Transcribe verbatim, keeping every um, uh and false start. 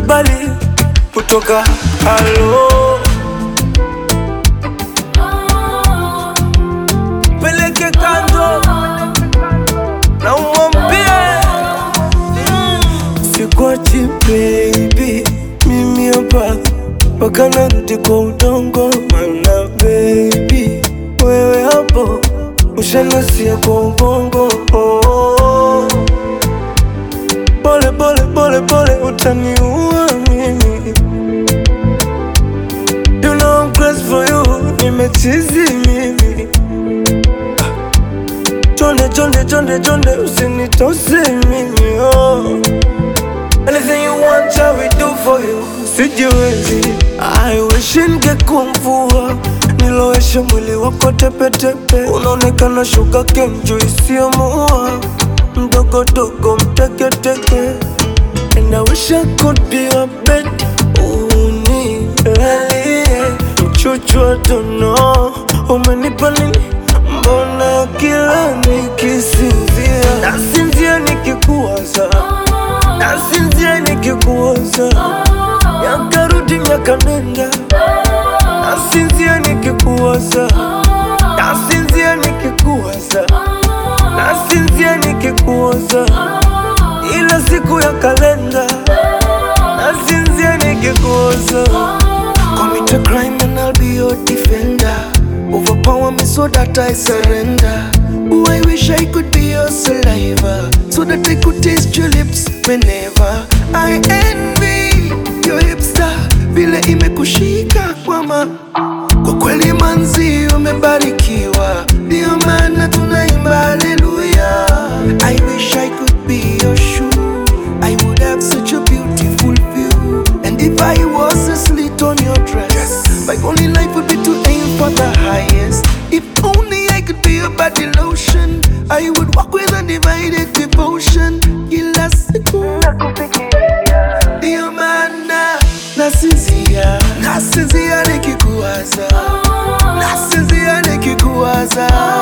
nakubali kutoka halo. Peleke kando na umwambie sikuachi baby, mimi hapa mpaka narudi kwa udongo. Mana baby, wewe hapo ushanasia kwa ubongo. oh. Pole pole pole pole utaniua mimi. You know I'm crazy for you, nimechizi mimi. Chonde chonde chonde chonde usinitose mimi. oh. Anything you want I will do for you. Sijiwezi, I wish ningekuwa mvua nilowesha mwili wako tepe tepe. Unaonekana sugar cane juu isiyomuua, mdogo dogo mteke teke. And I wish I could be your bed, unilalie mchuchu wa dono. Umenipa nini? Mbona kila nikisinzia nasinzia nikikuwaza, nasinzia nikikuwaza. Miaka rudi miaka nenda, nasinzia nikikuwaza, nasinzia nikikuwaza, nasinzia nikikuwaza. Ila siku ya kalenda, nasinzia nikikuwaza. Commit a crime and I'll be your defender. Overpower me so that I surrender. Oh, I wish I could be your saliva, so that I could taste your lips whenever. I envy your hipster, vile imekushika kwa ma. Kwa kweli manzi umebarikiwa, ndio maana tunaimba haleluya. I wish I could be your shoe, I would have such a beautiful view. And if I was a slit on your dress, yes, my only life would be to aim for the highest. If only I could be your body lotion, I would walk with undivided devotion. Kila siku nakufikiria, ndio maana nasinzia, nasinzia nikikuwaza, nasinzia nikikuwaza.